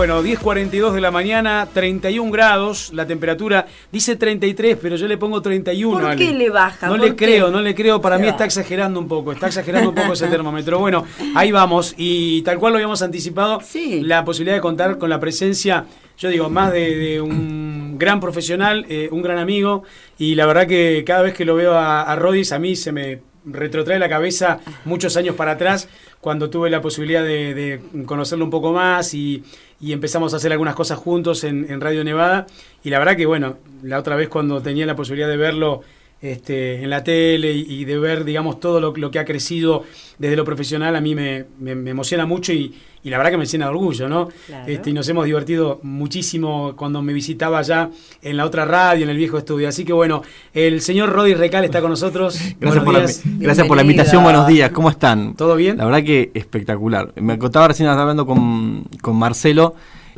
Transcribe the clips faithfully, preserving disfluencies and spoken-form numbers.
Bueno, diez cuarenta y dos de la mañana, treinta y un grados, la temperatura dice treinta y tres, pero yo le pongo treinta y uno. ¿Por qué Ale. le baja? No ¿Por le qué? creo, no le creo, para Se mí va. está exagerando un poco, está exagerando un poco ese termómetro. Bueno, ahí vamos, y tal cual lo habíamos anticipado, Sí. la posibilidad de contar con la presencia, yo digo, más de, de un gran profesional, eh, un gran amigo, y la verdad que cada vez que lo veo a, a Rodis, a mí se me retrotrae la cabeza muchos años para atrás, cuando tuve la posibilidad de, de conocerlo un poco más y, y empezamos a hacer algunas cosas juntos en, en Radio Nevada, y la verdad que bueno, la otra vez cuando tenía la posibilidad de verlo este, en la tele y, y de ver, digamos, todo lo, lo que ha crecido desde lo profesional, a mí me, me, me emociona mucho y, y la verdad que me llena de orgullo, ¿no? Claro. Este, y nos hemos divertido muchísimo cuando me visitaba allá en la otra radio, en el viejo estudio. Así que bueno, el señor Rodis Recal está con nosotros. Gracias por, la, días. gracias por la invitación, buenos días, ¿cómo están? ¿Todo bien? La verdad que espectacular. Me contaba recién, estaba hablando con, con Marcelo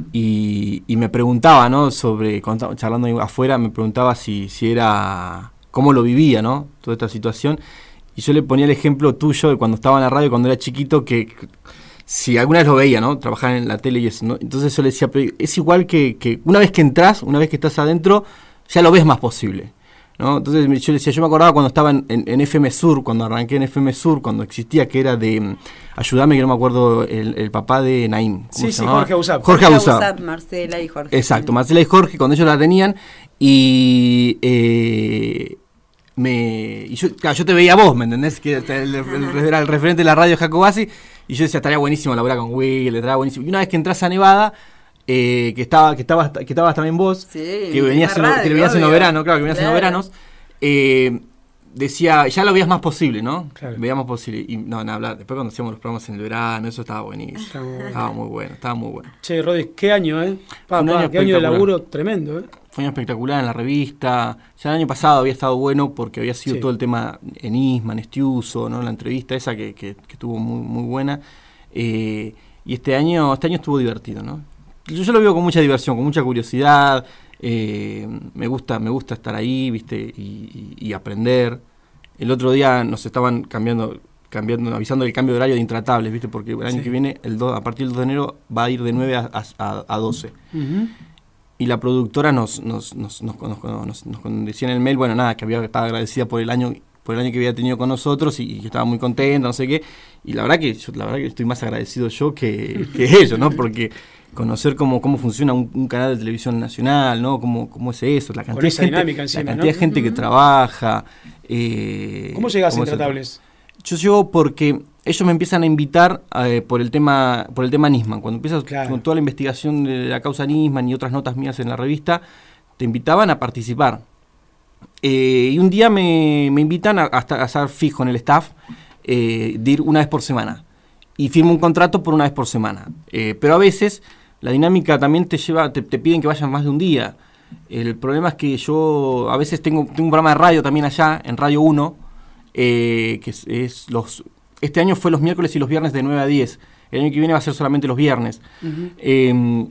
y, y me preguntaba, ¿no? Sobre, cuando, charlando ahí afuera, me preguntaba si, si era, cómo lo vivía, ¿no? Toda esta situación. Y yo le ponía el ejemplo tuyo de cuando estaba en la radio, cuando era chiquito, que si alguna vez lo veía, ¿no? Trabajar en la tele y eso, ¿no? Entonces yo le decía, pero es igual que, que una vez que entras, una vez que estás adentro, ya lo ves más posible, ¿no? Entonces yo le decía, yo me acordaba cuando estaba en, en, en F M Sur, cuando arranqué en F M Sur, cuando existía, que era de, ayúdame que no me acuerdo, el, el papá de Naim. Sí, sí, Jorge Abusab. Jorge Abusab. Marcela y Jorge. Exacto, Marcela y Jorge, cuando ellos la tenían, y... Eh, Me, y yo, claro, yo te veía a vos, ¿me entendés? Que el, el, era el referente de la radio Jacobasi, y yo decía, estaría buenísimo laburar con Will, estaría buenísimo. Y una vez que entras a Nevada, eh, que estaba que estabas que estabas también vos, Sí, que venías en, radio, que venías en los obvio. veranos, claro, que venías Claro. en los veranos, eh, decía, ya lo veías más posible, ¿no? Claro. Veías más posible. Y no, nada, hablar. Después cuando hacíamos los programas en el verano, eso estaba buenísimo. Está muy bueno. Estaba muy bueno, estaba muy bueno. Che, Rodis, qué año, ¿eh? Pa, Un pa, año qué año de espectacular. laburo tremendo, ¿eh? Fue un año espectacular en la revista. Ya el año pasado había estado bueno porque había sido Sí. todo el tema en Isman, Estiuso, ¿no? La entrevista esa que, que, que estuvo muy, muy buena. Eh, y este año, este año estuvo divertido, ¿no? Yo, yo lo veo con mucha diversión, con mucha curiosidad. Eh, me gusta, me gusta estar ahí, ¿viste? Y, y, y aprender. El otro día nos estaban cambiando, cambiando, avisando del cambio de horario de Intratables, ¿viste? Porque el año Sí. que viene, el do, a partir del dos de enero, va a ir de nueve a, a, a doce. Uh-huh. Y la productora nos nos nos, nos, nos, nos, nos decía en el mail, bueno, nada, que había estaba agradecida por el año por el año que había tenido con nosotros y, y que estaba muy contenta, no sé qué. Y la verdad que yo, la verdad que estoy más agradecido yo que, que ellos, ¿no? Porque conocer cómo cómo funciona un, un canal de televisión nacional, ¿no? Cómo, cómo es eso, la cantidad, esa de gente, dinámica encima, la cantidad ¿no? de gente que trabaja. Eh, ¿Cómo llegás a cómo es el- Intratables? Yo llego porque ellos me empiezan a invitar eh, por el tema por el tema Nisman. Cuando empiezas Claro. con toda la investigación de la causa Nisman y otras notas mías en la revista, te invitaban a participar. Eh, y un día me, me invitan a, a, estar, a estar fijo en el staff, eh, de ir una vez por semana. Y firmo un contrato por una vez por semana. Eh, pero a veces la dinámica también te lleva, te, te piden que vayan más de un día. El problema es que yo a veces tengo, tengo un programa de radio también allá, en Radio uno, eh, que es, es los este año fue los miércoles y los viernes de nueve a diez. El año que viene va a ser solamente los viernes. Uh-huh. Eh,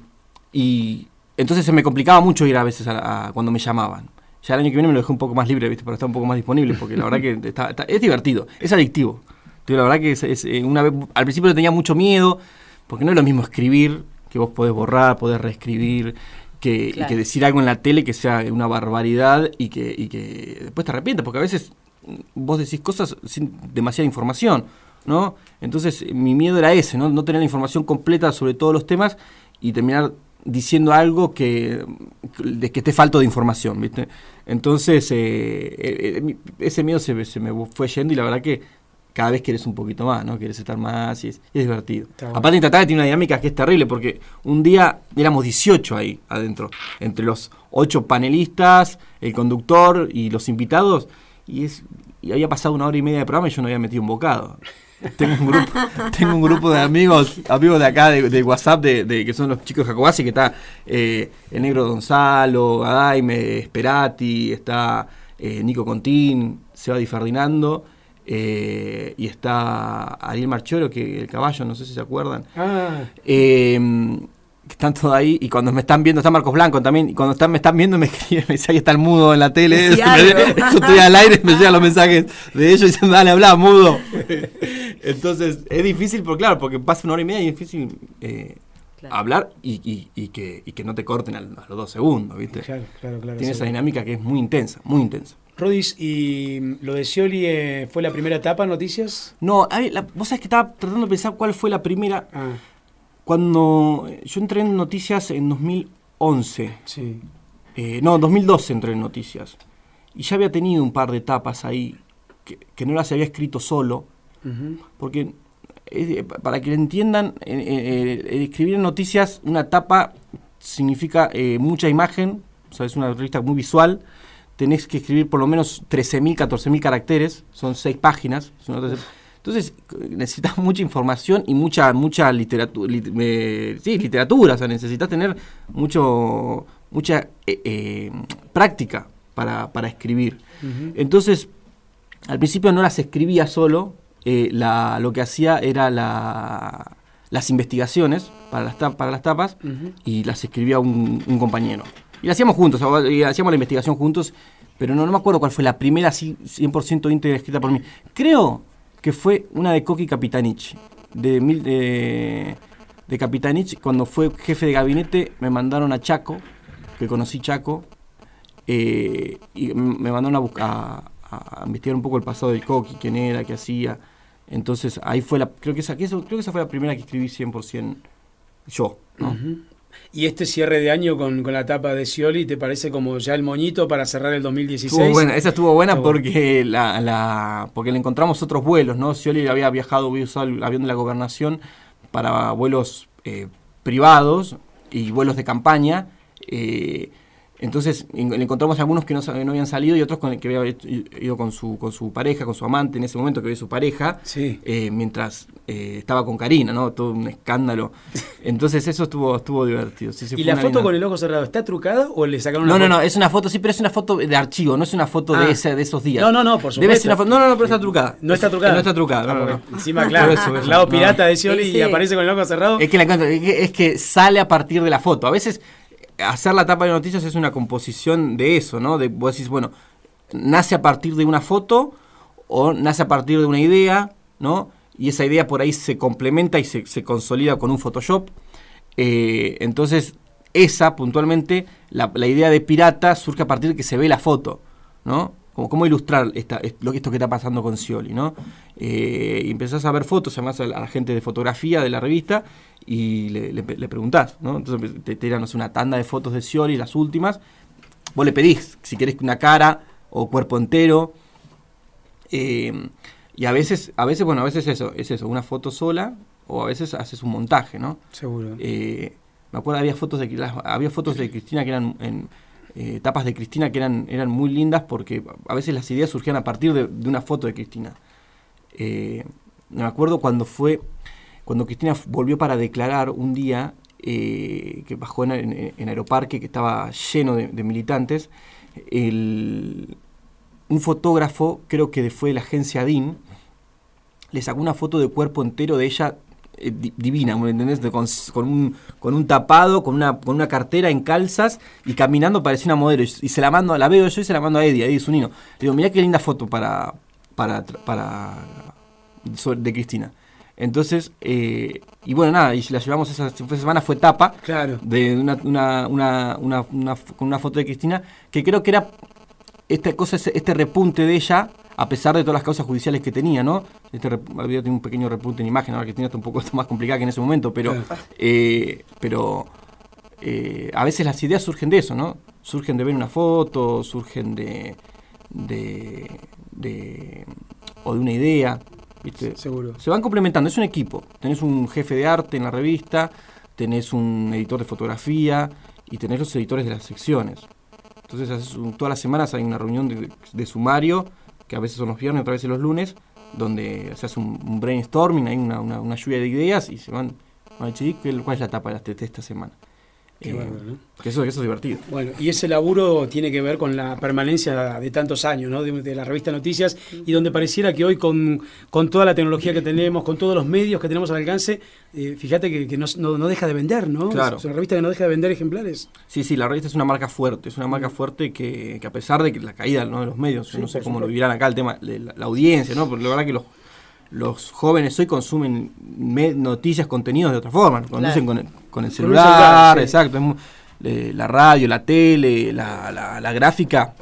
y entonces se me complicaba mucho ir a veces a, a cuando me llamaban. Ya el año que viene me lo dejé un poco más libre, ¿viste? Para estar un poco más disponible, porque la verdad que está, está, es divertido, es adictivo. Pero la verdad que es, es, eh, una vez, al principio tenía mucho miedo, porque no es lo mismo escribir, que vos podés borrar, podés reescribir, que, Claro. y que decir algo en la tele que sea una barbaridad y que, y que después te arrepientas, porque a veces vos decís cosas sin demasiada información, ¿no? Entonces mi miedo era ese, ¿no? No tener la información completa sobre todos los temas y terminar diciendo algo que de que esté falto de información, ¿viste? Entonces eh, eh, ese miedo se, se me fue yendo y la verdad que cada vez querés un poquito más, ¿no? Querés estar más y es, y es divertido. Bueno. Aparte Intratables tiene una dinámica que es terrible porque un día éramos dieciocho ahí adentro, entre los ocho panelistas, el conductor y los invitados, y es y había pasado una hora y media de programa y yo no había metido un bocado. Tengo un grupo, tengo un grupo de amigos, amigos de acá de, de WhatsApp, de, de que son los chicos de Jacobasi, que está eh, el negro Gonzalo, Gadaime, Esperati, está eh, Nico Contín, Seba Di Ferdinando, eh, y está Ariel Marchoro, que el caballo, no sé si se acuerdan. Ah, Eh, que están todos ahí, y cuando me están viendo, está Marcos Blanco también, y cuando están, me están viendo me escriben, me dice, ahí está el mudo en la tele, Sí, me- algo. yo estoy al aire, me llegan los mensajes de ellos diciendo, dale, habla, mudo. Entonces, es difícil, porque claro, porque pasa una hora y media y es difícil eh, claro. hablar y, y, y, que, y que no te corten a los dos segundos, ¿viste? Claro, claro, claro. Tiene esa dinámica que es muy intensa, muy intensa. Rodis, ¿y lo de Scioli eh, fue la primera etapa en Noticias? No, a ver, la, vos sabés que estaba tratando de pensar cuál fue la primera. Ah. Cuando yo entré en Noticias en dos mil once. Sí. Eh, no, dos mil doce entré en Noticias. Y ya había tenido un par de etapas ahí que, que no las había escrito solo. Uh-huh. Porque, eh, para que lo entiendan, eh, eh, escribir en Noticias una etapa significa eh, mucha imagen, o sea, es una revista muy visual. Tenés que escribir por lo menos trece mil, catorce mil caracteres, son seis páginas. Entonces necesitas mucha información y mucha mucha literatura, lit, eh, sí, literatura, o sea, necesitas tener mucho mucha eh, eh, práctica para, para escribir. Uh-huh. Entonces, al principio no las escribía solo, eh, la, lo que hacía era la, las investigaciones para las, para las tapas, uh-huh. y las escribía un, un compañero. Y la hacíamos juntos, y hacíamos la investigación juntos, pero no, no me acuerdo cuál fue la primera así cien por ciento íntegra escrita por mí. Creo que fue una de Coqui Capitanich, de, de, de Capitanich. Cuando fue jefe de gabinete me mandaron a Chaco, que conocí Chaco, eh, y me mandaron a, buscar, a, a investigar un poco el pasado del Coqui, quién era, qué hacía. Entonces ahí fue la, creo que esa, que eso, creo que esa fue la primera que escribí cien por ciento yo, ¿no? Uh-huh. ¿Y este cierre de año con, con la etapa de Scioli te parece como ya el moñito para cerrar el dos mil dieciséis? Estuvo buena, esa estuvo buena estuvo porque bueno. la, la porque le encontramos otros vuelos, ¿no? Scioli había viajado, había usado el avión de la gobernación para vuelos eh, privados y vuelos de campaña. Eh, entonces le encontramos algunos que no, no habían salido y otros con el que había ido con su con su pareja, con su amante en ese momento, que había su pareja, sí. eh, mientras eh, estaba con Karina, ¿no? Todo un escándalo. Entonces eso estuvo estuvo divertido. Sí, sí, ¿Y la foto linda... con el ojo cerrado está trucada o le sacaron una no, foto? No, no, es una foto, sí, pero es una foto de archivo, no es una foto ah. de ese de esos días. No, no, no, por supuesto. Debe ser una foto, no, no, no, pero está trucada. No está trucada. No está trucada. No, no, no. Encima, claro, eso, eso, el lado no. pirata de Scioli sí. y aparece con el ojo cerrado. Es que, la, es, que, es que sale a partir de la foto. A veces hacer la tapa de noticias es una composición de eso, ¿no? De, vos decís, bueno, nace a partir de una foto o nace a partir de una idea, ¿no? Y esa idea por ahí se complementa y se, se consolida con un Photoshop. Eh, entonces, esa puntualmente, la, la idea de pirata surge a partir de que se ve la foto, ¿no? Como cómo ilustrar esta, esto que está pasando con Scioli, ¿no? Eh, y empezás a ver fotos, además a la gente de fotografía de la revista, y le, le, le preguntás, ¿no? Entonces te tiran, no sé, una tanda de fotos de Scioli, las últimas. Vos le pedís si querés una cara o cuerpo entero. Eh, y a veces, a veces, bueno, a veces eso, es eso, una foto sola, o a veces haces un montaje, ¿no? Seguro. Eh, me acuerdo, había fotos de las, había fotos de Cristina que eran en eh, tapas de Cristina que eran, eran muy lindas porque a veces las ideas surgían a partir de, de una foto de Cristina. Eh, me acuerdo cuando fue, cuando Cristina volvió para declarar un día, eh, que bajó en, en, en Aeroparque, que estaba lleno de, de militantes, el, un fotógrafo, creo que fue de la agencia D I N, le sacó una foto de cuerpo entero de ella, eh, divina, ¿me entendés? Con, con, un, con un tapado, con una, con una cartera en calzas y caminando parecía una modelo. Y, y se la mando, la veo yo y se la mando a Eddie, a Eddie Zunino. Le digo, mirá qué linda foto para, para, para de Cristina. Entonces, eh, y bueno, nada, y la llevamos esa semana, fue tapa, claro, de una, una, una, una, una, con una foto de Cristina, que creo que era esta cosa, este repunte de ella, a pesar de todas las causas judiciales que tenía, ¿no? Este había tenido un pequeño repunte en imagen, ahora que Cristina está un poco más complicada que en ese momento, pero, claro. eh, pero eh, a veces las ideas surgen de eso, ¿no? Surgen de ver una foto, surgen de, de, de o de una idea. ¿Viste? Seguro. Se van complementando, es un equipo. Tenés un jefe de arte en la revista, tenés un editor de fotografía y tenés los editores de las secciones. Entonces haces un, todas las semanas hay una reunión de, de sumario, que a veces son los viernes, otras veces los lunes, donde se hace un, un brainstorming, hay una, una, una lluvia de ideas y se van a decir cuál es la etapa de esta semana. Qué eh, bárbaro, ¿no? Que eso, eso es divertido. Bueno, y ese laburo tiene que ver con la permanencia de tantos años, ¿no? De, de la revista Noticias, y donde pareciera que hoy con, con toda la tecnología que tenemos, con todos los medios que tenemos al alcance, eh, fíjate que, que no, no, no deja de vender, ¿no? Claro. Es una revista que no deja de vender ejemplares. Sí, sí, la revista es una marca fuerte, es una marca fuerte que, que a pesar de que la caída, ¿no?, de los medios, sí, no sé cómo lo vivirán acá el tema de la, la audiencia, ¿no? Porque la verdad que los los jóvenes hoy consumen me- noticias, contenidos de otra forma, conducen Claro. con, el, con el Con un celular, celular, sí. exacto, es mu- eh, la radio, la tele, la, la, la gráfica,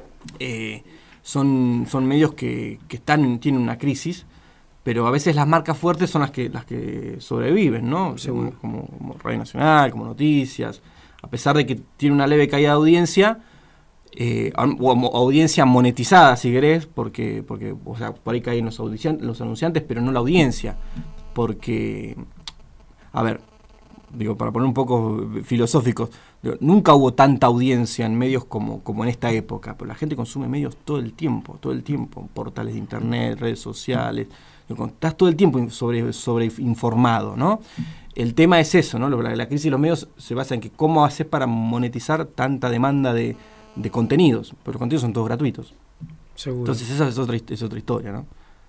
eh, son, son medios que, que están tienen una crisis, pero a veces las marcas fuertes son las que las que sobreviven, ¿no? Seguro. Como, como Radio Nacional, como Noticias, a pesar de que tiene una leve caída de audiencia, eh, o, o audiencia monetizada, si querés, porque, porque o sea, por ahí caen los, audician- los anunciantes, pero no la audiencia, porque, a ver, digo, para poner un poco filosóficos, digo, nunca hubo tanta audiencia en medios como, como en esta época, pero la gente consume medios todo el tiempo, todo el tiempo, portales de internet, redes sociales, digo, estás todo el tiempo sobre, sobre informado, ¿no? El tema es eso, ¿no? La, la crisis de los medios se basa en que cómo haces para monetizar tanta demanda de, de contenidos, pero los contenidos son todos gratuitos. Seguro. Entonces esa es otra, es otra historia, ¿no?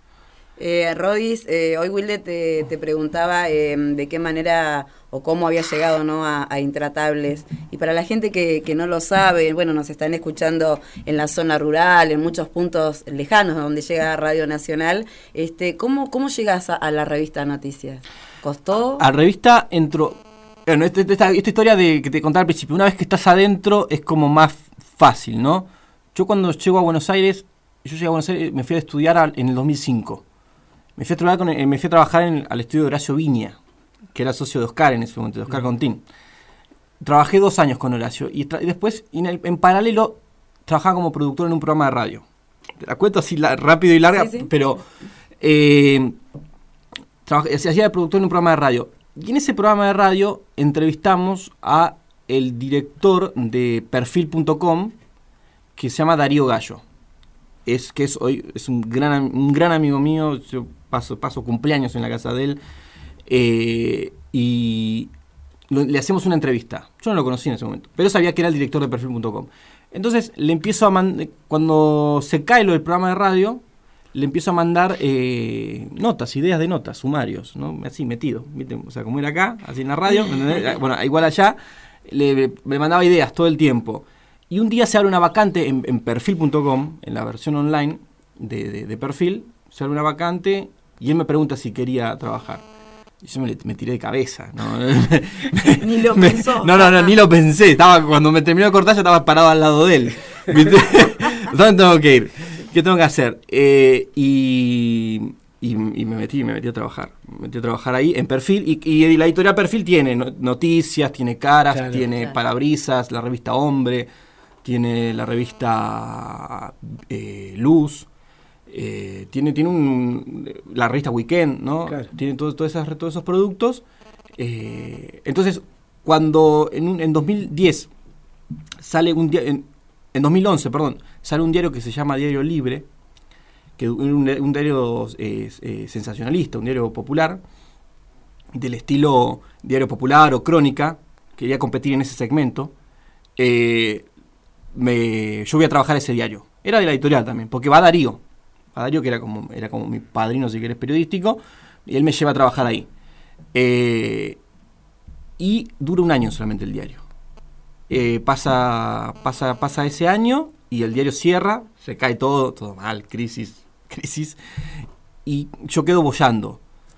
Eh, Rodis, eh, hoy Wilde te, te preguntaba eh, de qué manera o cómo había llegado, ¿no? a, a Intratables. Y para la gente que, que no lo sabe, bueno, nos están escuchando en la zona rural, en muchos puntos lejanos donde llega Radio Nacional. Este, ¿cómo, cómo llegas a, a la revista Noticias? ¿Costó? A revista entró. Bueno, este- esta, esta historia de que te contaba al principio, una vez que estás adentro es como más fácil, ¿no? Yo cuando llego a Buenos Aires, yo llegué a Buenos Aires, me fui a estudiar al- en el dos mil cinco. Me fui a trabajar, con, eh, me fui a trabajar en, al estudio de Horacio Viña, que era socio de Oscar en ese momento, de Oscar Contín. Trabajé dos años con Horacio y, tra- y después, y en, el- en paralelo, trabajaba como productor en un programa de radio. Te la cuento así la- rápido y larga, Sí, sí. pero eh, trabajé, se hacía de productor en un programa de radio. Y en ese programa de radio entrevistamos a el director de perfil punto com, que se llama Darío Gallo. Es que es hoy es un gran am- un gran amigo mío. Yo paso paso cumpleaños en la casa de él, eh, y lo- le hacemos una entrevista. Yo no lo conocí en ese momento, pero sabía que era el director de perfil punto com. Entonces le empiezo a mandar, cuando se cae lo del programa de radio, le empiezo a mandar eh, notas, ideas de notas, sumarios, ¿no? Así metido, ¿viste? O sea, como era acá, así en la radio, ¿entendés? Bueno, igual allá, le, le mandaba ideas todo el tiempo. Y un día se abre una vacante en, en perfil punto com, en la versión online de, de, de perfil, se abre una vacante y él me pregunta si quería trabajar. Y yo me, me tiré de cabeza, ¿no? Ni lo Me- pensó. No, no, no, ni lo pensé. Estaba, cuando me terminó de cortar, yo estaba parado al lado de él. ¿Viste? ¿Dónde tengo que ir? ¿Qué tengo que hacer? Eh, y, y, y me metí, me metí a trabajar. Me metí a trabajar ahí en perfil. Y, y la editorial Perfil tiene no- noticias, tiene caras, Claro. tiene Claro. parabrisas, la revista Hombre, tiene la revista eh, Luz. Eh, tiene tiene un, la revista Weekend, ¿no? Claro. Tiene todo, todo esas, todos esos productos. Eh, entonces, cuando en, un- en dos mil diez sale un diario, en, en dos mil once, perdón, sale un diario que se llama Diario Libre, que es un, un diario eh, eh, sensacionalista, un diario popular, del estilo diario popular o crónica, quería competir en ese segmento. Eh, me, yo voy a trabajar ese diario. Era de la editorial también, porque va Darío. Va Darío, que era como, era como mi padrino, si querés, periodístico, y él me lleva a trabajar ahí. Eh, y dura un año solamente el diario. Eh, pasa, pasa, pasa ese año y el diario cierra, se cae todo, todo mal, crisis, crisis, y yo quedo boyando.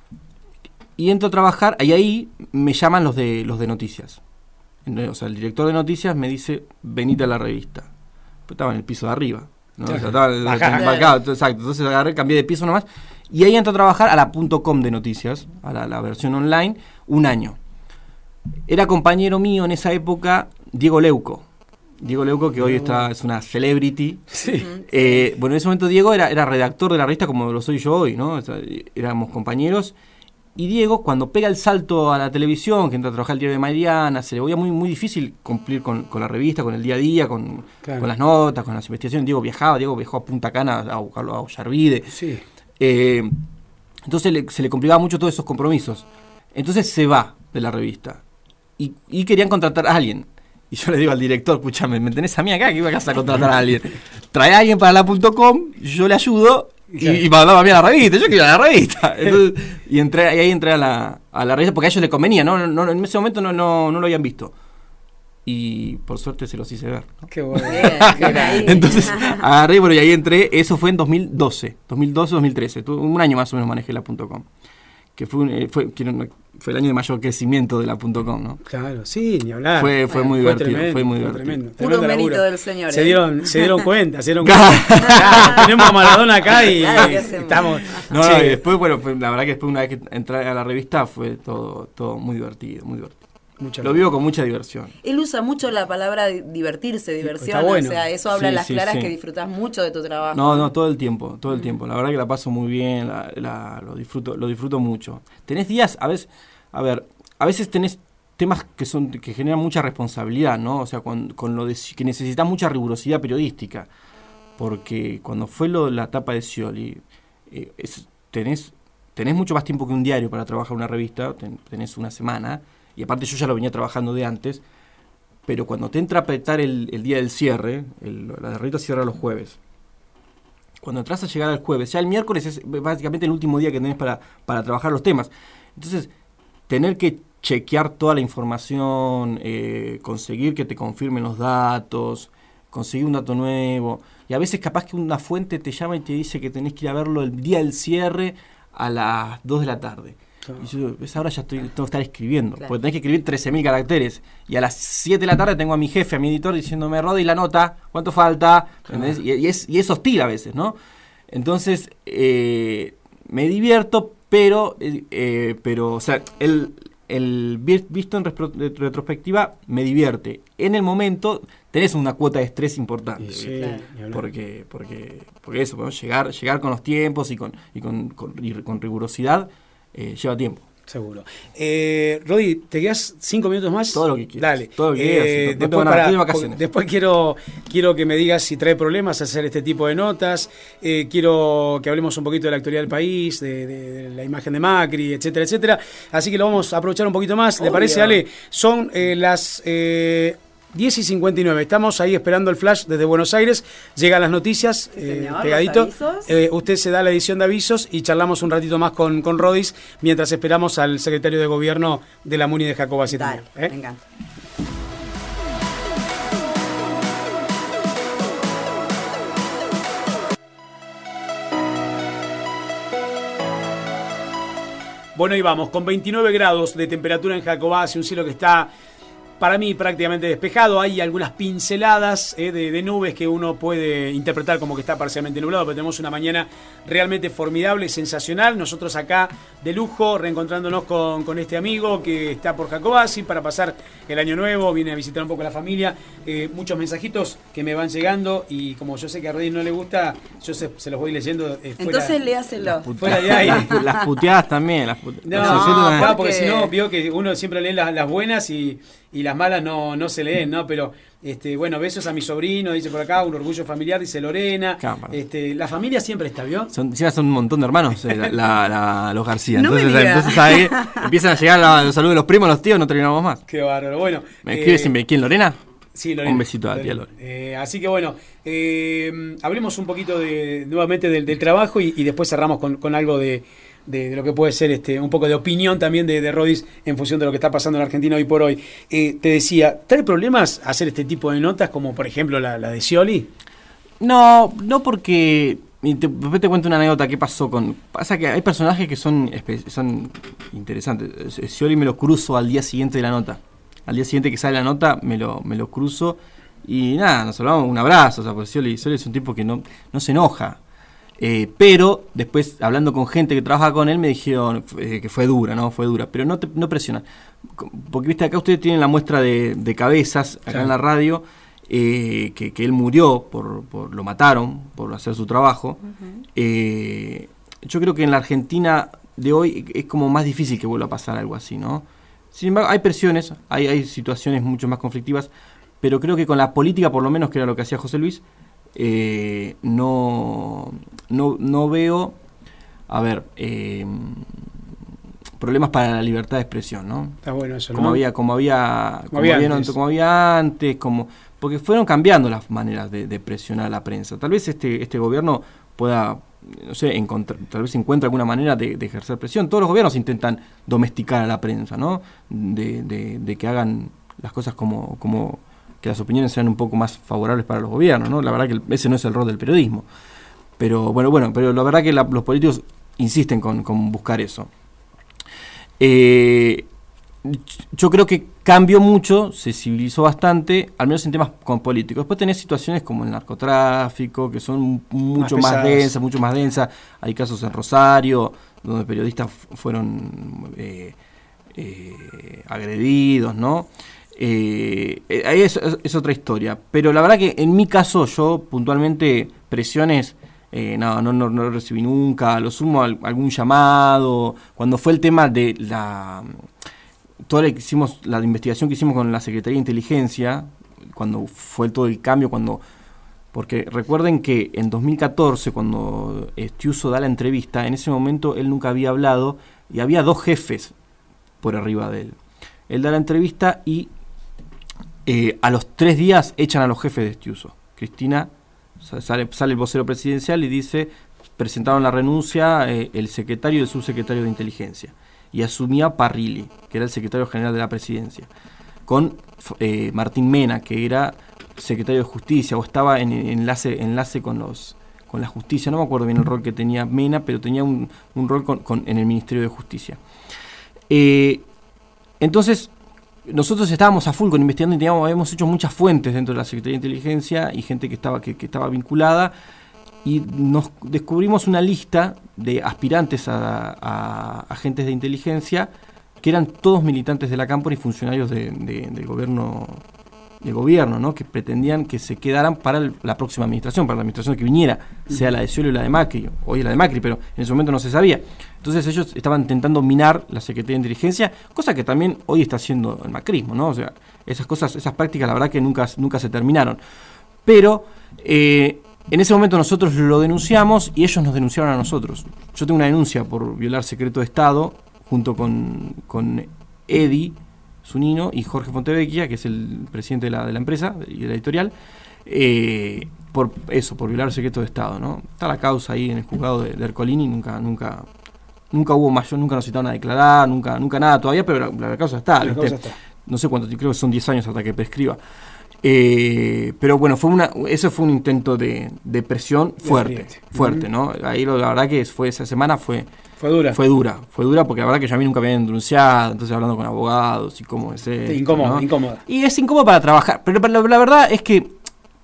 Y entro a trabajar, y ahí me llaman los de los de noticias. O sea, el director de noticias me dice, venite a la revista. Pero estaba en el piso de arriba, ¿no? O sea, estaba Bajá. bajado, exacto. Entonces agarré, cambié de piso nomás. Y ahí entro a trabajar a la .com de noticias, a la, la versión online, un año. Era compañero mío en esa época Diego Leuco. Diego Leuco, que hoy está, es una celebrity. Sí. Eh, bueno, en ese momento Diego era, era redactor de la revista como lo soy yo hoy, ¿no? O sea, éramos compañeros. Y Diego, cuando pega el salto a la televisión, que entra a trabajar el diario de Mariana, se le veía muy, muy difícil cumplir con, con la revista, con el día a día, con, Claro. con las notas, con las investigaciones. Diego viajaba, Diego viajó a Punta Cana a buscarlo a Ollarvide. Sí. Eh, entonces le- se le complicaba mucho todos esos compromisos. Entonces se va de la revista. Y, y querían contratar a alguien. Y yo le digo al director, escúchame, ¿me tenés a mí acá? Que iba a casa a contratar a alguien. Trae a alguien para la .com, yo le ayudo y, y mandaba a mí a la revista. Yo quería ir a la revista. Entonces, y, entré, y ahí entré a la, a la revista porque a ellos les convenía, ¿no? No, no, en ese momento no, no, no lo habían visto. y por suerte se los hice ver, ¿no? Qué bueno. Entonces agarré, bueno, y ahí entré, eso fue en dos mil doce, dos mil doce, dos mil trece, un año más o menos manejé la punto com, que fue, un, fue, fue el año de mayor crecimiento de la punto com, ¿no? Claro, sí, ni hablar. Fue, fue bueno, muy fue divertido, tremendo, fue muy fue divertido. tremendo. Puro Tremendo mérito laburo. del señor. Se ¿eh? dieron, se dieron cuenta, se dieron cuenta. Claro, tenemos a Maradona acá y Claro, ¿qué hacemos? estamos. No, Sí. no, y después, bueno, fue, la verdad que después una vez que entré a la revista fue todo, todo muy divertido, muy divertido. Mucho Lo vivo con mucha diversión. Él usa mucho la palabra di- divertirse, diversión, está bueno. o sea, eso habla a Sí, las sí, claras sí. que disfrutás mucho de tu trabajo. No, no, todo el tiempo, todo el tiempo. La verdad que la paso muy bien, la, la- lo disfruto, lo disfruto mucho. Tenés días, a veces, a ver, a veces tenés temas que son que generan mucha responsabilidad, ¿no? O sea, con, con lo de que necesitas mucha rigurosidad periodística, porque cuando fue lo de la etapa de Scioli, eh, es- tenés tenés mucho más tiempo que un diario para trabajar una revista, ten- tenés una semana, y aparte yo ya lo venía trabajando de antes, pero cuando te entra a apretar el, el día del cierre, el, la revista cierra los jueves. Cuando entras a llegar al jueves, ya el miércoles es básicamente el último día que tenés para, para trabajar los temas. Entonces, tener que chequear toda la información, eh, conseguir que te confirmen los datos, conseguir un dato nuevo, y a veces capaz que una fuente te llama y te dice que tenés que ir a verlo el día del cierre a las dos de la tarde. Claro. Y yo, esa hora ya estoy, tengo que estar escribiendo, Claro. porque tenés que escribir trece mil caracteres. Y a las siete de la tarde tengo a mi jefe, a mi editor, diciéndome, Rodi, la nota, ¿cuánto falta? ¿Entendés? Y, y, es, y es hostil a veces, ¿no? Entonces, eh, me divierto, pero, eh, pero o sea, el, el vi- visto en respro- retrospectiva me divierte. En el momento tenés una cuota de estrés importante. Y sí, ¿viste? ni hablar. porque, porque, porque eso, ¿no? llegar, llegar con los tiempos y con, y con, con, y con rigurosidad eh, lleva tiempo. Seguro. Eh, Rodi, ¿te quedas cinco minutos más? Todo lo que quieras. Dale. Todo lo que quieras, Eh, no- no después, tengo nada, para- estoy de vacaciones. porque después quiero, quiero que me digas si trae problemas hacer este tipo de notas. Eh, quiero que hablemos un poquito de la actualidad del país, de, de- de la imagen de Macri, etcétera, etcétera. Así que lo vamos a aprovechar un poquito más. ¿Le Obvio. parece, Ale? Son eh, las eh, diez y cincuenta y nueve. Estamos ahí esperando el flash desde Buenos Aires. Llegan las noticias, Sí, eh, señor, pegadito. los avisos. Eh, usted se da la edición de avisos y charlamos un ratito más con, con Rodis mientras esperamos al secretario de Gobierno de la MUNI de Jacobacci. Dale, ¿eh? me encanta. Bueno, y vamos, con veintinueve grados de temperatura en Jacobacci, un cielo que está, para mí, prácticamente despejado. Hay algunas pinceladas eh, de, de nubes que uno puede interpretar como que está parcialmente nublado, pero tenemos una mañana realmente formidable, sensacional. Nosotros acá, de lujo, reencontrándonos con, con este amigo que está por Jacobacci para pasar el año nuevo, viene a visitar un poco a la familia. Eh, muchos mensajitos que me van llegando y como yo sé que a Rodri no le gusta, yo se, se los voy leyendo. Eh, fuera- Entonces léaselo. fuera de ahí. Las, las puteadas también. Las pute- No, las sociales- no, claro, porque porque- si no, vio que uno siempre lee las, las buenas y, y las malas no, no se leen, ¿no? Pero, este, bueno, besos a mi sobrino, dice por acá, un orgullo familiar, dice Lorena. Cámara. Este, la familia siempre está, ¿vio? Son, encima son un montón de hermanos, eh, la, la- la- los García. No me Entonces, digas. entonces ahí empiezan a llegar la- los saludos de los primos, los tíos, no terminamos más. Qué bárbaro. Bueno. Me eh, escribe siempre, ¿quién, Lorena? Sí, Lorena. Un besito a ti, a Lore. Eh, así que bueno, eh, hablemos un poquito de, nuevamente del, del trabajo y, y después cerramos con, con algo de, de, de lo que puede ser este un poco de opinión también de, de Rodis en función de lo que está pasando en Argentina hoy por hoy. Eh, te decía, ¿trae problemas hacer este tipo de notas como por ejemplo la, la de Scioli? No, no porque... y te, después te cuento una anécdota que pasó con... Pasa que hay personajes que son, espe- son interesantes. Scioli me lo cruzo al día siguiente de la nota. Al día siguiente que sale la nota me lo, me lo cruzo y nada, nos hablamos, un abrazo. O sea, porque Scioli, Scioli es un tipo que no, no se enoja. Eh, pero después, hablando con gente que trabaja con él, me dijeron eh, que fue dura, ¿no? Fue dura, pero no, te, no presionan. Porque, viste, acá ustedes tienen la muestra de, de cabezas, acá Claro. en la radio, eh, que, que él murió, por, por lo mataron, por hacer su trabajo. eh, yo creo que en la Argentina de hoy es como más difícil que vuelva a pasar algo así, ¿no? Sin embargo, hay presiones, hay, hay situaciones mucho más conflictivas, pero creo que con la política, por lo menos, que era lo que hacía José Luis, eh, no, no, no veo, a ver, eh, problemas para la libertad de expresión, ¿no? Está bueno eso, ¿no? Como había, como había, como había había, antes. como había antes, como porque fueron cambiando las maneras de, de presionar a la prensa. Tal vez este, este gobierno pueda, no sé, encontrar, tal vez encuentre alguna manera de, de ejercer presión. Todos los gobiernos intentan domesticar a la prensa, ¿no? De, de, de que hagan las cosas como, como que las opiniones sean un poco más favorables para los gobiernos, ¿no? La verdad que ese no es el rol del periodismo. Pero bueno, bueno, pero la verdad que la, los políticos insisten con, con buscar eso. Eh, yo creo que cambió mucho, se civilizó bastante, al menos en temas con políticos. Después tenés situaciones como el narcotráfico, que son mucho más, más densas, mucho más densas. Hay casos en Rosario, donde periodistas fueron eh, eh, agredidos, ¿no? Eh, ahí es, es, es otra historia. Pero la verdad que en mi caso, yo puntualmente, presiones... Eh, no, no, no, no lo recibí nunca, lo sumo a algún llamado, cuando fue el tema de la toda la, que hicimos, la investigación que hicimos con la Secretaría de Inteligencia, cuando fue todo el cambio, cuando porque recuerden que en dos mil catorce, cuando Estiuso da la entrevista, en ese momento él nunca había hablado y había dos jefes por arriba de él. Él da la entrevista y eh, a los tres días echan a los jefes de Estiuso. Cristina Sale, sale el vocero presidencial y dice, presentaron la renuncia eh, el secretario y el subsecretario de Inteligencia. Y asumía Parrilli, que era el secretario general de la presidencia, con eh, Martín Mena, que era secretario de Justicia, o estaba en, en enlace, enlace con los con la justicia. No me acuerdo bien el rol que tenía Mena, pero tenía un, un rol con, con, en el Ministerio de Justicia. Eh, entonces... Nosotros estábamos a full con investigando y teníamos, habíamos hecho muchas fuentes dentro de la Secretaría de Inteligencia y gente que estaba, que, que estaba vinculada, y nos descubrimos una lista de aspirantes a, a agentes de inteligencia que eran todos militantes de la Cámpora y funcionarios de, de, del gobierno, del gobierno, ¿no? Que pretendían que se quedaran para el, la próxima administración, para la administración que viniera, sea la de Scioli o la de Macri. Hoy es la de Macri, pero en ese momento no se sabía. Entonces ellos estaban intentando minar la Secretaría de Inteligencia, cosa que también hoy está haciendo el macrismo, ¿no? O sea, esas cosas, esas prácticas, la verdad que nunca, nunca se terminaron. Pero eh, en ese momento nosotros lo denunciamos y ellos nos denunciaron a nosotros. Yo tengo una denuncia por violar secreto de Estado, junto con, con Edi Zunino y Jorge Fontevecchia, que es el presidente de la, de la empresa y de la editorial, eh, por eso, por violar secreto de Estado, ¿no? Está la causa ahí en el juzgado de, de Ercolini, nunca, nunca... Nunca hubo mayor, nunca nos citaron a declarar, nunca nunca nada todavía, pero la, la causa está. La causa está. No sé cuánto, creo que son diez años hasta que prescriba. Eh, pero bueno, fue una, eso fue un intento de, de presión fuerte, fuerte, ¿no? Ahí lo, la verdad que fue esa semana fue... Fue dura. Fue dura, fue dura porque la verdad que yo a mí nunca me habían denunciado, entonces hablando con abogados y cómo es esto, incómodo, ¿no? incómoda. Y es incómodo para trabajar, pero la, la verdad es que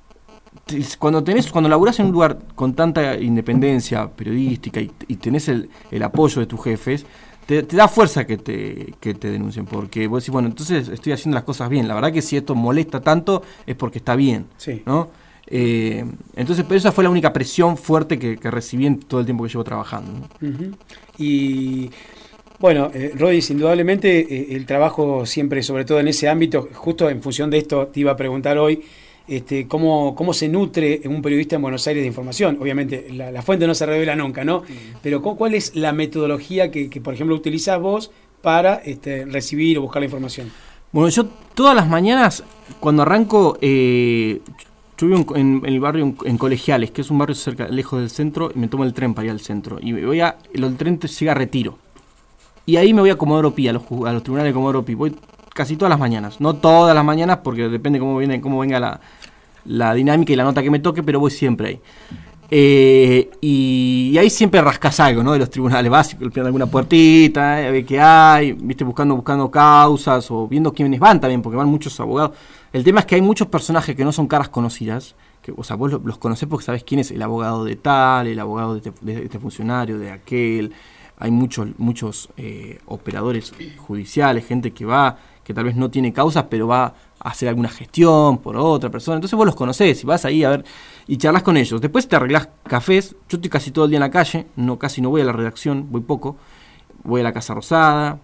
cuando tenés, cuando laburás en un lugar con tanta independencia periodística y, y tenés el, el apoyo de tus jefes, te, te da fuerza que te, que te denuncien, porque vos decís, bueno, entonces estoy haciendo las cosas bien. La verdad que si esto molesta tanto es porque está bien, sí. ¿No? Eh, entonces, pero esa fue la única presión fuerte que, que recibí en todo el tiempo que llevo trabajando, ¿no? Uh-huh. Y bueno, eh, Rodis, indudablemente eh, el trabajo siempre, sobre todo en ese ámbito, justo en función de esto te iba a preguntar hoy, Este, cómo, cómo se nutre un periodista en Buenos Aires de información. Obviamente la, la fuente no se revela nunca, ¿no? Mm. Pero ¿cuál es la metodología que, que por ejemplo, utilizás vos para este, recibir o buscar la información? Bueno, yo todas las mañanas, cuando arranco, eh, yo vivo en, en el barrio en, en Colegiales, que es un barrio cerca, lejos del centro, y me tomo el tren para ir al centro. Y me voy a, el tren llega a Retiro. Y ahí me voy a Comodoro Pi, a los, a los tribunales de Comodoro Pi. Voy casi todas las mañanas, no todas las mañanas porque depende cómo viene, cómo venga la, la dinámica y la nota que me toque, pero voy siempre ahí. Eh, y, y ahí siempre rascas algo, ¿no? De los tribunales, vas golpeando alguna puertita, eh, a ver qué hay, viste, buscando, buscando causas o viendo quiénes van también, porque van muchos abogados. El tema es que hay muchos personajes que no son caras conocidas, que, o sea, vos los, los conocés porque sabés quién es el abogado de tal, el abogado de este, de este funcionario, de aquel. Hay muchos, muchos eh, operadores judiciales, gente que va, que tal vez no tiene causas, pero va a hacer alguna gestión por otra persona. Entonces vos los conocés y vas ahí a ver y charlas con ellos. Después te arreglás cafés. Yo estoy casi todo el día en la calle, no casi no voy a la redacción, voy poco. Voy a la Casa Rosada,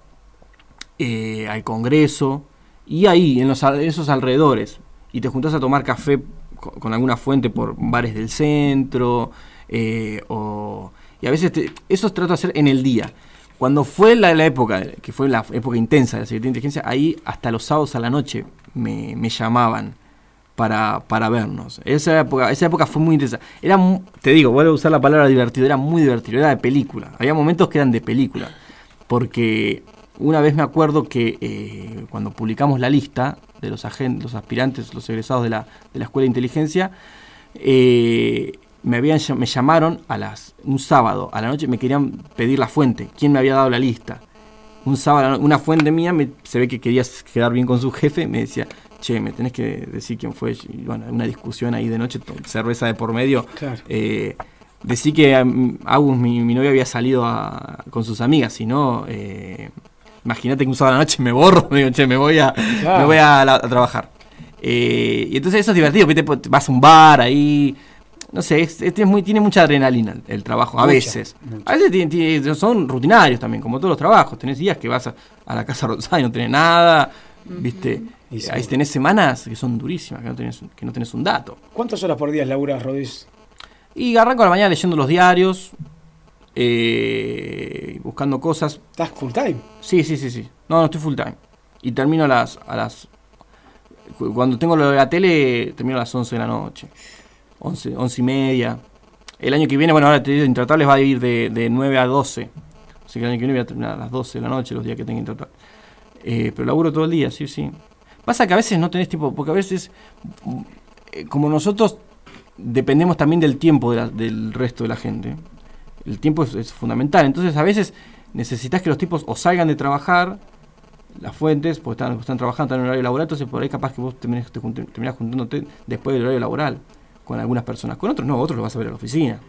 eh, al Congreso, y ahí, en, los, en esos alrededores. Y te juntás a tomar café con, con alguna fuente por bares del centro, eh, o... Y a veces te, eso trato de hacer en el día. Cuando fue la, la época, que fue la época intensa de la Secretaría de Inteligencia, ahí hasta los sábados a la noche me, me llamaban para, para vernos. Esa época, esa época fue muy intensa. Era, te digo, vuelvo a usar la palabra divertido, era muy divertido, era de película. Había momentos que eran de película, porque una vez me acuerdo que eh, cuando publicamos la lista de los agentes, los aspirantes, los egresados de la, de la Escuela de Inteligencia, eh, me habían me llamaron a las un sábado a la noche, me querían pedir la fuente, quién me había dado la lista. Un sábado, una fuente mía, me, se ve que quería quedar bien con su jefe, me decía, che, me tenés que decir quién fue. Y bueno, una discusión ahí de noche, cerveza de por medio. Claro. Eh, decí que um, Agus, mi, mi novia, había salido a, con sus amigas, si no, eh, imagínate que un sábado a la noche me borro, me digo, che, me voy a, claro. me voy a, la, a trabajar. Eh, y entonces eso es divertido, ¿viste? Vas a un bar ahí. No sé, es, es muy, tiene mucha adrenalina el, el trabajo, a mucha, veces. Mucha. A veces tiene, tiene, son rutinarios también, como todos los trabajos. Tenés días que vas a, a la Casa Rosada y no tenés nada, uh-huh. ¿viste? Y sí. Ahí tenés semanas que son durísimas, que no tenés, que no tenés un dato. ¿Cuántas horas por día laburás, Rodis? Y arranco a la mañana leyendo los diarios, eh, buscando cosas. ¿Estás full time? Sí, sí, sí, sí. No, no estoy full time. Y termino a las... A las cuando tengo lo de la tele, termino a las once de la noche. once, once y media. El año que viene, bueno, ahora te digo, Intratables va a ir de, de nueve a doce. Así que el año que viene voy a terminar a las doce de la noche, los días que tenga Intratables. Eh, pero laburo todo el día, sí, sí. Pasa que a veces no tenés tiempo, porque a veces, eh, como nosotros dependemos también del tiempo de la, del resto de la gente, el tiempo es, es fundamental. Entonces a veces necesitas que los tipos o salgan de trabajar, las fuentes, porque están, están trabajando, están en horario laboral, entonces por ahí capaz que vos terminás, te, terminás juntándote después del horario laboral con algunas personas. Con otros no, otros los vas a ver a la oficina.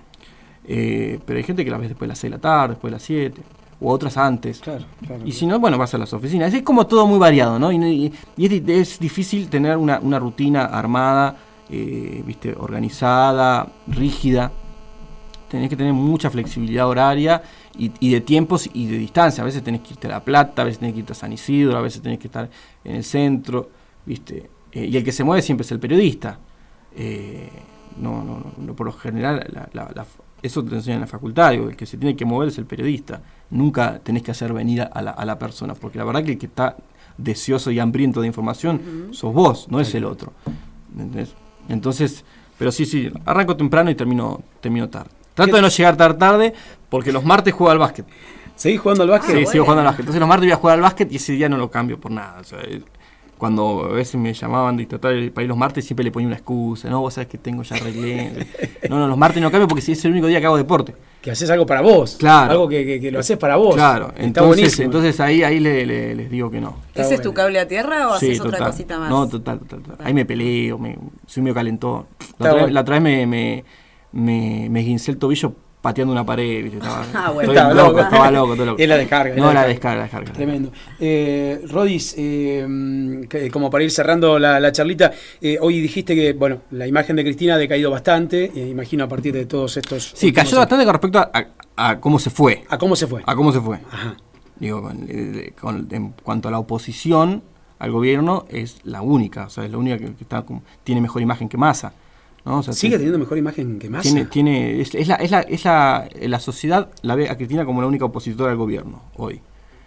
Eh, pero hay gente que la ves después de las seis de la tarde, después de las siete, o otras antes. Claro, claro, y si no, bueno, vas a las oficinas. Es como todo muy variado, ¿no? Y, y, y es, es difícil tener una, una rutina armada, eh, ¿viste? Organizada, rígida. Tenés que tener mucha flexibilidad horaria y, y de tiempos y de distancia. A veces tenés que irte a La Plata, a veces tenés que irte a San Isidro, a veces tenés que estar en el centro, ¿viste? Eh, y el que se mueve siempre es el periodista. Eh, no, no, no, por lo general la, la, la, eso te enseña en la facultad, digo, el que se tiene que mover es el periodista, nunca tenés que hacer venir a la, a la persona, porque la verdad que el que está deseoso y hambriento de información uh-huh. sos vos, no es el otro. ¿Entendés? Entonces, pero sí, sí, arranco temprano y termino, termino tarde. Trato de no llegar tan tarde porque los martes juego al básquet. ¿Seguís jugando al básquet? Sí, bueno. sigo jugando al básquet. Entonces los martes voy a jugar al básquet y ese día no lo cambio por nada. O sea, cuando a veces me llamaban de tratar para ir los martes siempre le ponía una excusa. No, vos sabés que tengo ya arreglé. No, no, los martes no cambio porque si es el único día que hago deporte. Que haces algo para vos. Claro. Algo que, que, que lo haces para vos. Claro. Está entonces, buenísimo. Entonces ahí, ahí le, le, les digo que no. ¿Ese bueno. es tu cable a tierra o sí, haces total. otra cosita más? No, total, total. total. Ahí me peleo, me, soy medio calentón. La otra, bueno. la otra vez me, me, me, me esguincé el tobillo pateando una pared, ¿viste? Estaba, ah, bueno. estaba loco, loco, estaba loco, todo loco. Es la descarga. No, la descarga, descarga, la descarga. Tremendo. Eh, Rodis, eh, que, como para ir cerrando la, la charlita, eh, hoy dijiste que, bueno, la imagen de Cristina ha decaído bastante, eh, imagino a partir de todos estos... Sí, cayó años. bastante con respecto a, a, a cómo se fue. ¿A cómo se fue? A cómo se fue. Ajá. Digo, con, con, en cuanto a la oposición al gobierno, es la única, o sea, es la única que, que está, tiene mejor imagen que Massa. ¿No? O sea, ¿Sigue teniendo mejor imagen que Massa? Tiene, tiene, es, es, la, es, la, es la, la sociedad la ve a Cristina como la única opositora al gobierno hoy.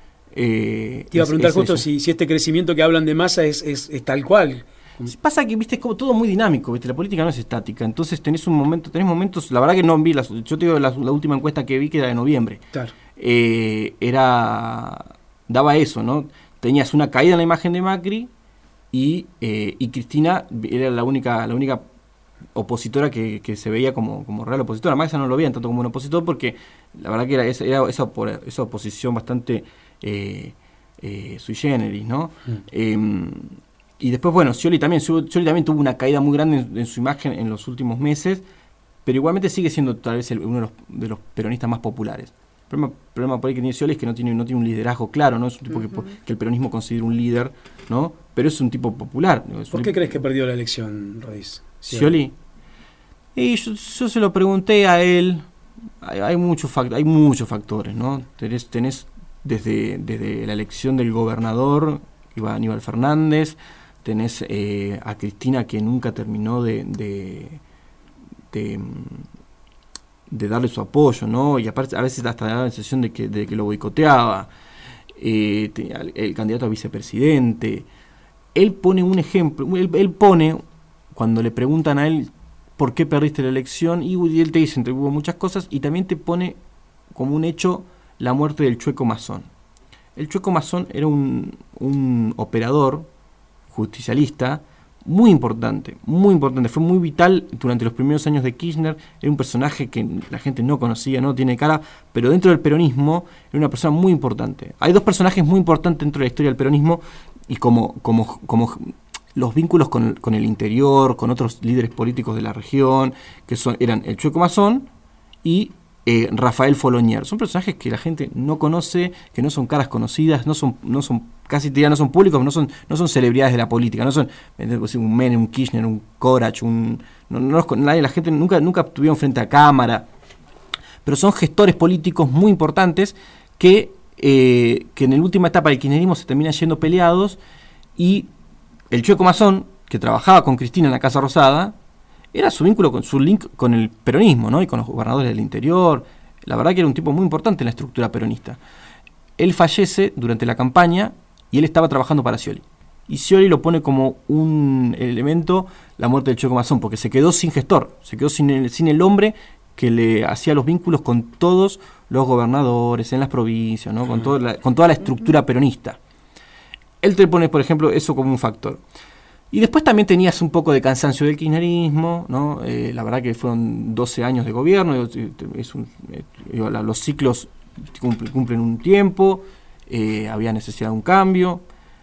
Eh, Te iba a preguntar es, justo es si, si este crecimiento que hablan de Massa es, es, es tal cual. Pasa que, viste, es como todo muy dinámico, viste, la política no es estática, entonces tenés un momento, tenés momentos, la verdad que no vi, las, yo te digo, la, la última encuesta que vi que era de noviembre, claro. eh, era, daba eso, ¿no? Tenías una caída en la imagen de Macri y, eh, y Cristina era la única, la única opositora que, que se veía como, como real opositora. Massa no lo veían tanto como un opositor porque la verdad que era esa, era esa, esa oposición bastante eh, eh, sui generis, ¿no? Mm. Eh, y después, bueno, Scioli también, Scioli también tuvo una caída muy grande en, en su imagen en los últimos meses, pero igualmente sigue siendo tal vez el, uno de los, de los peronistas más populares. El problema, el problema por ahí que tiene Scioli es que no tiene, no tiene un liderazgo claro, ¿no? Es un tipo uh-huh. que, que el peronismo considera un líder, ¿no? Pero es un tipo popular. ¿No? Es ¿Por un qué tipo... crees que perdió la elección, Rodis? Scioli. Y yo, yo se lo pregunté a él. Hay, hay muchos fact- hay muchos factores, ¿no? Tenés, tenés desde, desde la elección del gobernador, iba Aníbal Fernández, tenés eh, a Cristina que nunca terminó de, de, de, de darle su apoyo, ¿no? Y aparte a veces hasta daba la sensación de que, de que lo boicoteaba. Eh, tenía el, el candidato a vicepresidente. Él pone un ejemplo, él, él pone, cuando le preguntan a él por qué perdiste la elección, y, y él te dice, entre hubo muchas cosas, y también te pone como un hecho la muerte del Chueco Mazón. El Chueco Mazón era un, un operador justicialista muy importante, muy importante, fue muy vital durante los primeros años de Kirchner. Era un personaje que la gente no conocía, no tiene cara, pero dentro del peronismo era una persona muy importante. Hay dos personajes muy importantes dentro de la historia del peronismo, y como, como, como los vínculos con, con el interior, con otros líderes políticos de la región, que son, eran el Chueco Mazón y eh, Rafael Folonier. Son personajes que la gente no conoce, que no son caras conocidas, no son, no son casi te diría, no son públicos, no son, no son celebridades de la política, no son un Menem, un Kirchner, un Corach, un, no, no, nadie, la gente nunca, nunca estuvieron frente a cámara, pero son gestores políticos muy importantes que, eh, que en la última etapa del kirchnerismo se terminan yendo peleados, y el Chueco Mazón, que trabajaba con Cristina en la Casa Rosada, era su vínculo, con su link con el peronismo, ¿no? Y con los gobernadores del interior. La verdad que era un tipo muy importante en la estructura peronista. Él fallece durante la campaña y él estaba trabajando para Scioli. Y Scioli lo pone como un elemento, la muerte del Chueco Mazón, porque se quedó sin gestor, se quedó sin el, sin el hombre que le hacía los vínculos con todos los gobernadores en las provincias, ¿no? Con, toda la, con toda la estructura peronista. Él te pone, por ejemplo, eso como un factor. Y después también tenías un poco de cansancio del kirchnerismo, ¿no? Eh, la verdad que fueron doce años de gobierno, es un, eh, los ciclos cumplen un tiempo, eh, había necesidad de un cambio,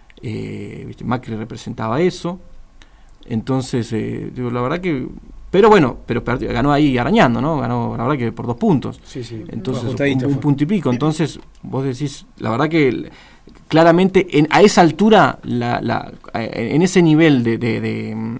eh, ¿viste? Macri representaba eso, entonces, eh, digo, la verdad que... Pero bueno, pero perdió, ganó ahí arañando, ¿no? Ganó, la verdad que por dos puntos. Sí, sí. Entonces, un, un punto y pico. Entonces, vos decís, la verdad que claramente en, a esa altura, la, la, en ese nivel de, de, de,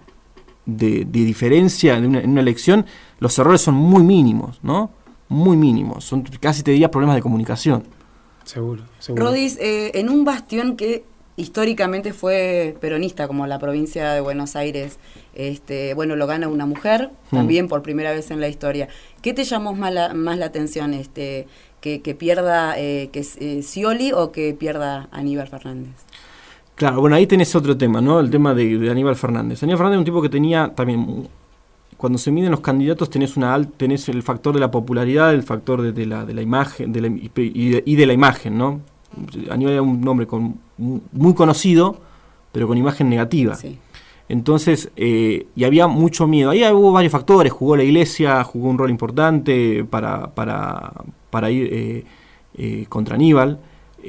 de, de diferencia de una, en una elección, los errores son muy mínimos, ¿no? Muy mínimos. Son casi, te diría, problemas de comunicación. Seguro, seguro. Rodis, eh, en un bastión que históricamente fue peronista, como la provincia de Buenos Aires, este, bueno, lo gana una mujer, mm. también por primera vez en la historia. ¿Qué te llamó más la, más la atención? Este, que, que pierda eh, que eh, Scioli o que pierda Aníbal Fernández? Claro, bueno, ahí tenés otro tema, ¿no? El tema de, de Aníbal Fernández. Aníbal Fernández es un tipo que tenía también, cuando se miden los candidatos, tenés una tenés el factor de la popularidad, el factor de, de la de la imagen, de la, y, de, y de la imagen, ¿no? Aníbal era un hombre con, muy conocido, pero con imagen negativa. Sí. Entonces, eh, y había mucho miedo. Ahí hubo varios factores. Jugó la iglesia, jugó un rol importante para, para, para ir eh, eh, contra Aníbal.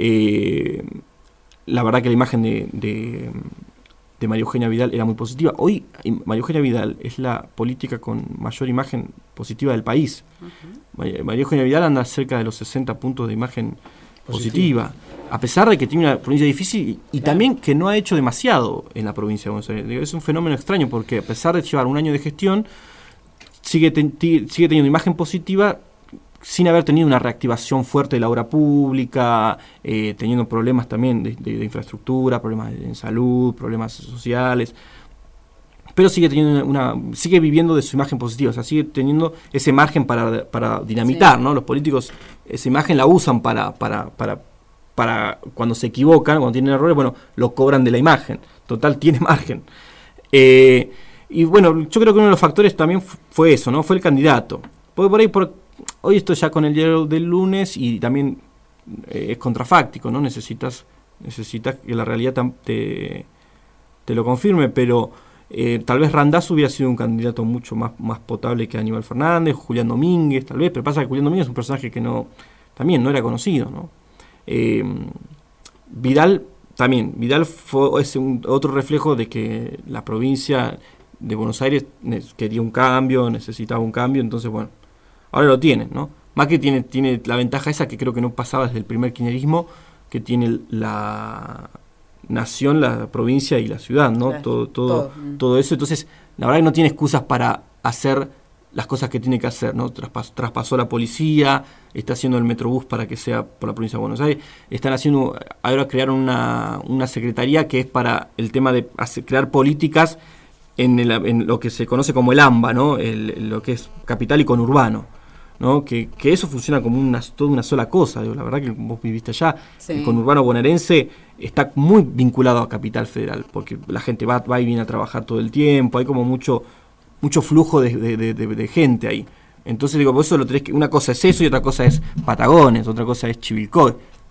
Eh, la verdad que la imagen de, de, de María Eugenia Vidal era muy positiva. Hoy María Eugenia Vidal es la política con mayor imagen positiva del país. Uh-huh. María Eugenia Vidal anda cerca de los sesenta puntos de imagen positiva, a pesar de que tiene una provincia difícil y, y claro. también que no ha hecho demasiado en la provincia de Buenos Aires. Es un fenómeno extraño porque a pesar de llevar un año de gestión, sigue, ten, sigue teniendo imagen positiva sin haber tenido una reactivación fuerte de la obra pública, eh, teniendo problemas también de, de, de infraestructura, problemas en salud, problemas sociales, pero sigue teniendo una, sigue viviendo de su imagen positiva, o sea, sigue teniendo ese margen para, para dinamitar, sí. ¿no? Los políticos esa imagen la usan para, para, para, para cuando se equivocan, cuando tienen errores, bueno, lo cobran de la imagen. Total, tiene margen. Eh, y bueno, yo creo que uno de los factores también fue eso, ¿no? Fue el candidato. Porque por ahí, por, hoy esto ya con el diario del lunes y también eh, es contrafáctico, ¿no? Necesitas, necesitas que la realidad te, te lo confirme, pero eh, tal vez Randazzo hubiera sido un candidato mucho más, más potable que Aníbal Fernández, Julián Domínguez, tal vez, pero pasa que Julián Domínguez es un personaje que no, también no era conocido, ¿no? Eh, Vidal también, Vidal fue es un, otro reflejo de que la provincia de Buenos Aires quería un cambio, necesitaba un cambio, entonces bueno, ahora lo tienen, ¿no? Macri tiene, tiene la ventaja esa que creo que no pasaba desde el primer kirchnerismo, que tiene la nación, la provincia y la ciudad, ¿no? Claro, todo, todo, todo. todo eso, entonces la verdad que no tiene excusas para hacer las cosas que tiene que hacer, ¿no? Traspas, traspasó la policía, está haciendo el Metrobús para que sea por la provincia de Buenos Aires, están haciendo, ahora crearon una, una secretaría que es para el tema de hacer, crear políticas en, el, en lo que se conoce como el AMBA, ¿no? El, lo que es capital y conurbano, ¿no? Que, que eso funciona como una, toda una sola cosa, digo, la verdad que vos viviste allá, sí. El conurbano bonaerense está muy vinculado a Capital Federal, porque la gente va, va y viene a trabajar todo el tiempo, hay como mucho mucho flujo de, de, de, de gente ahí. Entonces digo, vos eso lo tenés que, una cosa es eso y otra cosa es Patagones, otra cosa es Chivilcoy, ¿no?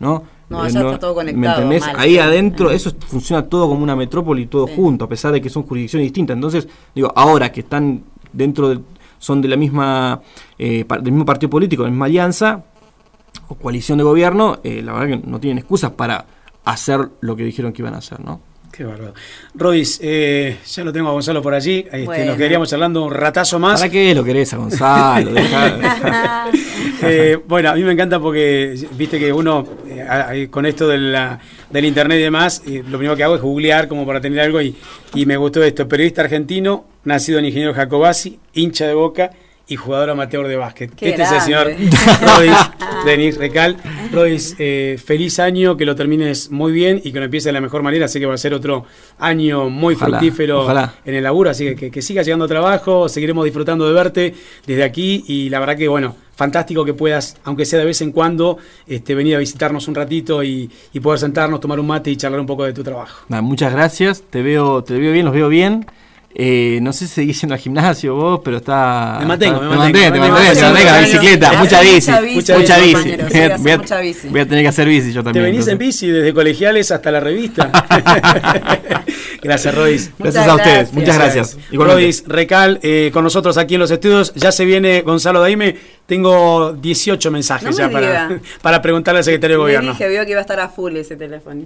No, allá está todo conectado. ¿Me entendés? Mal, Ahí sí. adentro eso funciona todo como una metrópoli, todo Sí. junto, a pesar de que son jurisdicciones distintas. Entonces, digo, ahora que están dentro de, son de la misma, eh, del mismo partido político, de la misma alianza o coalición de gobierno, eh, la verdad que no tienen excusas para hacer lo que dijeron que iban a hacer, ¿no? Qué bárbaro. Rodis, eh, ya lo tengo a Gonzalo por allí. Este, Bueno. Nos quedaríamos charlando un ratazo más. ¿Para qué lo querés a Gonzalo? Dejá- Eh, bueno, a mí me encanta porque viste que uno eh, a- con esto de la, del internet y demás, eh, lo primero que hago es googlear como para tener algo y, y me gustó esto. Periodista argentino, nacido en Ingeniero Jacobasi, hincha de Boca y jugador amateur de básquet. Qué este es el señor grande. Rodis, Denis Recal. Rodis, eh, feliz año, que lo termines muy bien y que lo empieces de la mejor manera. Sé que va a ser otro año muy Ojalá, fructífero ojalá. en el laburo, así que, que que siga llegando trabajo, seguiremos disfrutando de verte desde aquí y la verdad que bueno, fantástico que puedas, aunque sea de vez en cuando, este, venir a visitarnos un ratito y, y poder sentarnos, tomar un mate y charlar un poco de tu trabajo. Nada, muchas gracias, te veo, te veo bien, los veo bien. Eh, no sé si seguís yendo al gimnasio vos, pero está... Me mantengo, está- me te mantengo, te me mantengo, mantengo. te mantengo, la bicicleta, Hace mucha bici, mucha bici, mucha mucha bici. compañero, sí, Voy a- hace voy a- mucha bici. voy a tener que hacer bici yo Te también. venís en entonces. bici desde colegiales hasta la revista. Gracias, Rodis. Gracias Muchas a ustedes, gracias. muchas gracias. Igualmente. Rodis Recal, eh, con nosotros aquí en los estudios. Ya se viene Gonzalo Daime. Tengo dieciocho mensajes No ya me para, diga. para preguntarle al secretario de Le Gobierno. dije, vio que iba a estar a full ese teléfono.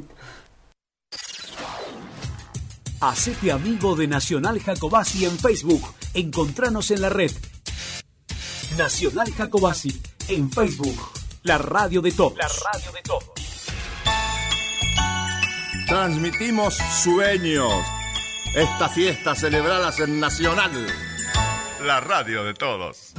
Hacete amigo de Nacional Jacobasi en Facebook. Encontranos en la red. Nacional Jacobasi en Facebook. La radio de todos. La radio de todos. Transmitimos sueños. Esta fiesta celebradas en Nacional. La radio de todos.